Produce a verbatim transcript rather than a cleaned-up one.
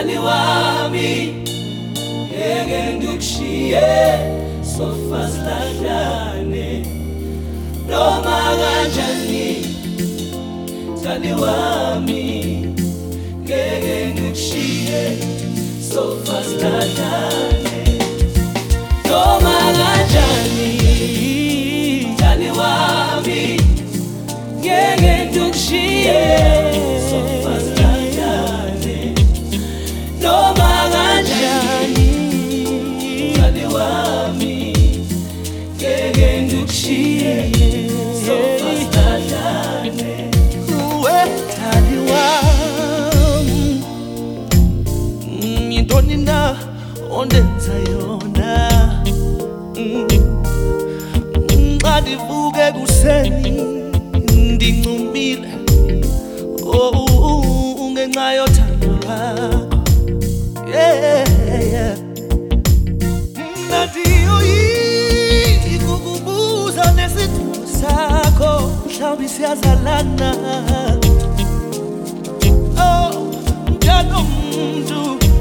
Mtali wami ngeke ngikushiye sofa silahlane noma kanjani. Mtali wami ngeke ngikushiye sofa silahlane noma kanjani. Mtali wami ngeke ngikushiye sofa silahlane noma kanjani. Mtali wami ngeke ngikushiye sofa silahlane. Mtali wami yintoni na ondenza yona? Nxa ndivuke ekuseni ndincumile oh ngenxa yothando lwakho. Yeah, mna ndiyoyika ukubuza nesithungo sakho, mhlawumbe siyazalana. Oh mntana womuntu